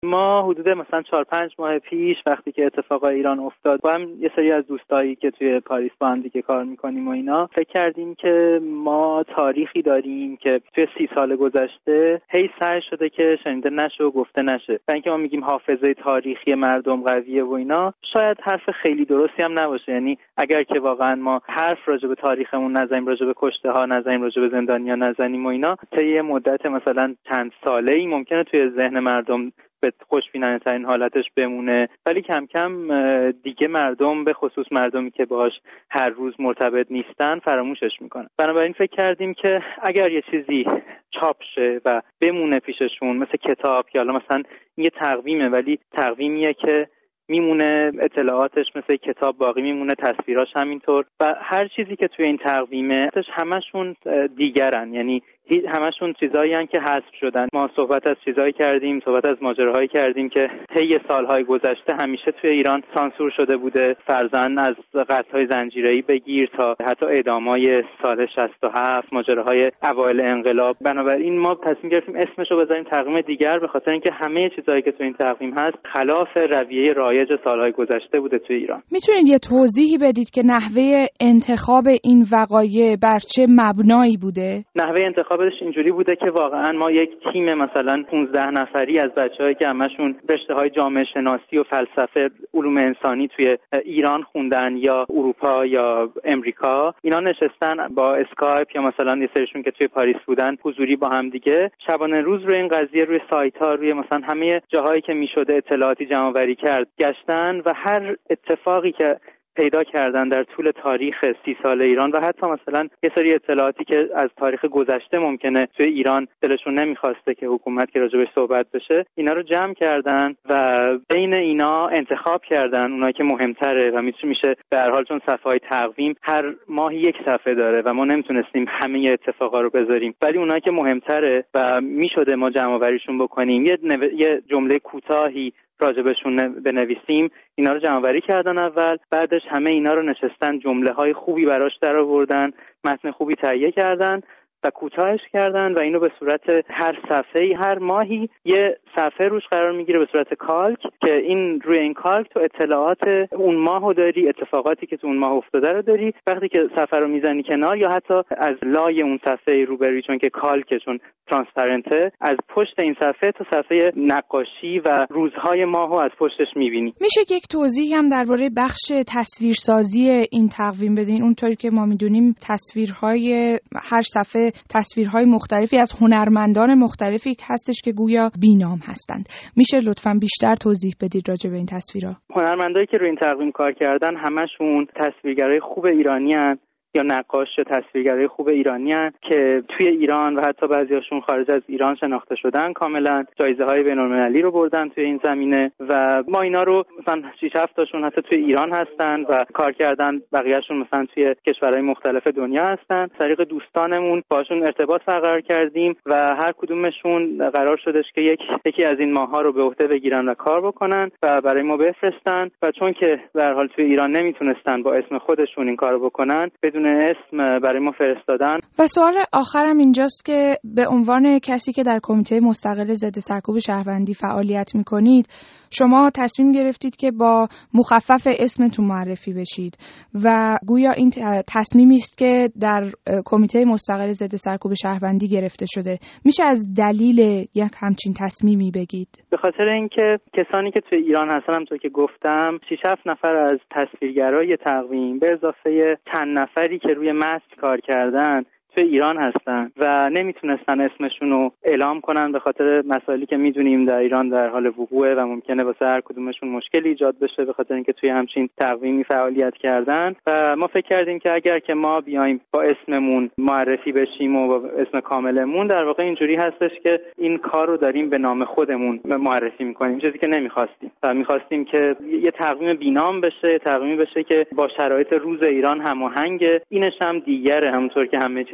ما حدود مثلا 4-5 ماه پیش وقتی که اتفاق ایران افتاد با هم یه سری از دوستایی که توی پاریس با هم دیگه کار میکنیم و اینا فکر کردیم که ما تاریخی داریم که توی 30 سال گذشته هی سعی شده که شنیده نشه و گفته نشه. و اینکه ما میگیم حافظه تاریخی مردم قویه و اینا، شاید حرف خیلی درستی هم نباشه. یعنی اگر که واقعا ما حرف راجع به تاریخمون نزنیم، راجع به کشته ها نزنیم، راجع به زندانیا نزنیم و اینا، تا یه مدت مثلا چند ساله‌ای ممکنه توی ذهن مردم به خوشبینانه ترین حالتش بمونه، ولی کم کم دیگه مردم، به خصوص مردمی که باهاش هر روز مرتبط نیستن، فراموشش میکنن. بنابراین فکر کردیم که اگر یه چیزی چاپ شه و بمونه پیششون، مثل کتاب که حالا مثلا یه تقویمه ولی تقویمیه که میمونه، اطلاعاتش مثل کتاب باقی میمونه، تصویراش همینطور، و هر چیزی که توی این تقویمه همشون دیگرن، یعنی همشون چیزایی هستن که حذف شدن. ما صحبت از چیزایی کردیم، صحبت از ماجراهایی کردیم که طی سالهای گذشته همیشه توی ایران سانسور شده بوده، فرضاً از قتل‌های زنجیره‌ای بگیر تا حتی اعدام‌های سال 67، ماجراهای اوایل انقلاب. بنابراین ما تصمیم گرفتیم اسمشو بذاریم تقویم دیگر، به خاطر اینکه همه چیزایی که توی این تقویم هست خلاف رویه رایج سالهای گذشته بوده توی ایران. میتونید یه توضیحی بدید که نحوه انتخاب این وقایع بر چه مبنایی بوده؟ نحوه انتخابش اینجوری بوده که واقعا ما یک تیم مثلا 15 نفری از بچه‌هایی که همشون رشته‌های جامعه شناسی و فلسفه، علوم انسانی توی ایران خوندن یا اروپا یا امریکا، اینا نشستن با اسکایپ یا مثلا یه سریشون که توی پاریس بودن حضوری با هم دیگه شبانه روز روی این قضیه، روی سایت‌ها، روی مثلا همه جاهایی که میشده اطلاعاتی جمع‌آوری کرد گشتن و هر اتفاقی که پیدا کردن در طول تاریخ 30 سال ایران و حتی مثلا یه سری اطلاعاتی که از تاریخ گذشته ممکنه توی ایران دلشون نمیخواسته که حکومت که راجبش صحبت بشه، اینا رو جمع کردن و بین اینا انتخاب کردن اونایی که مهمتره و میشه به هر حال، چون صفحه‌های تقویم هر ماهی یک صفحه داره و ما نمیتونستیم همه اتفاقا رو بذاریم، ولی اونایی که مهمتره و میشده ما جمع‌آوریشون بکنیم، یه جمله کوتاهی راجبشون بنویسیم، اینا رو جمع‌آوری کردن اول، بعدش همه اینا رو نشستن جمله‌های خوبی براش درآوردن، متن خوبی تهیه کردن و کوتاهش کردن و اینو به صورت هر صفحه‌ای هر ماهی یه صفحه روش قرار میگیره به صورت کالک، که این روی این کالک تو اطلاعات اون ماهو داری، اتفاقاتی که تو اون ماه افتاده رو داری. وقتی که صفحه رو میزنی کنار یا حتی از لای اون صفحه روبروی، چون که کالکه، چون ترانسپرنته، از پشت این صفحه تو صفحه نقاشی و روزهای ماهو از پشتش میبینی. میشه یک توضیحی هم درباره بخش تصویرسازی این تقویم بدین؟ اونطوری که ما میدونیم تصویرهای هر صفحه تصویرهای مختلفی از هنرمندان مختلفی هستش که گویا بینام هستند. میشه لطفاً بیشتر توضیح بدید راجع به این تصویرها؟ هنرمندایی که روی این تقویم کار کردن همشون تصویرگرای خوب ایرانی هستند یا نقاش یا تصویرگرای خوب ایرانی هستند که توی ایران و حتی بعضیاشون خارج از ایران شناخته شدن، کاملا جایزه‌های بین‌المللی رو بردن توی این زمینه و ما اینا رو مثلا 6-7 تاشون حتی توی ایران هستن و کار کردن، بقیه‌شون مثلا توی کشورهای مختلف دنیا هستن. طریق دوستانمون باشون ارتباط برقرار کردیم و هر کدومشون قرار شدش که یکی از این ماه‌ها رو به عهده بگیرن و کار بکنن و برای ما بفرستن، و چون که به هر حال توی ایران نمیتونستن با اسم خودشون این کارو بکنن، بدون اسم برای ما فرستادن. و سوال آخرم اینجاست که به عنوان کسی که در کمیته مستقل ضد سرکوب شهروندی فعالیت میکنید، شما تصمیم گرفتید که با مخفف اسمتون معرفی بشید و گویا این تصمیمی است که در کمیته مستقل ضد سرکوب شهروندی گرفته شده. میشه از دلیل یک همچین تصمیمی بگید؟ به خاطر اینکه کسانی که توی ایران هستن، همونطور که گفتم 6-7 نفر از تصویرگرای تقویم به اضافه چند نفری که روی متن کار کردن توی ایران هستن و نمیتونستن اسمشون رو اعلام کنن به خاطر مسائلی که میدونیم در ایران در حال وقوعه و ممکنه واسه هر کدومشون مشکلی ایجاد بشه به خاطر اینکه توی همچین تقویمی فعالیت کردن. و ما فکر کردیم که اگر که ما بیایم با اسممون معرفی بشیم و با اسم کاملمون، در واقع اینجوری هستش که این کار رو داریم به نام خودمون معرفی میکنیم، چیزی که نمیخواستیم. و میخواستیم که یه تقویم بینام بشه، تقویمی بشه که با شرایط روز ایران هماهنگه. اینش هم دیگره، همونطور که همه چیز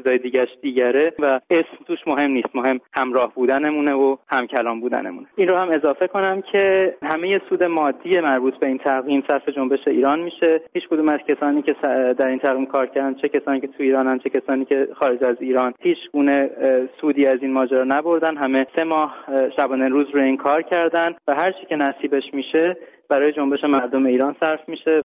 چیزای دیگره و اسم توش مهم نیست، مهم همراه بودنمونه و همکلام بودنمونه. این رو هم اضافه کنم که همه سود مادی مربوط به این تقویم صرف جنبش ایران میشه. هیچ کدوم از کسانی که در این تقویم کار کردن، چه کسانی که تو ایرانن چه کسانی که خارج از ایران، هیچ گونه سودی از این ماجرا نبردن. همه 3 ماه شبانه روز رو این کار کردن و هر چی که نصیبش میشه برای جنبش مردم ایران صرف میشه.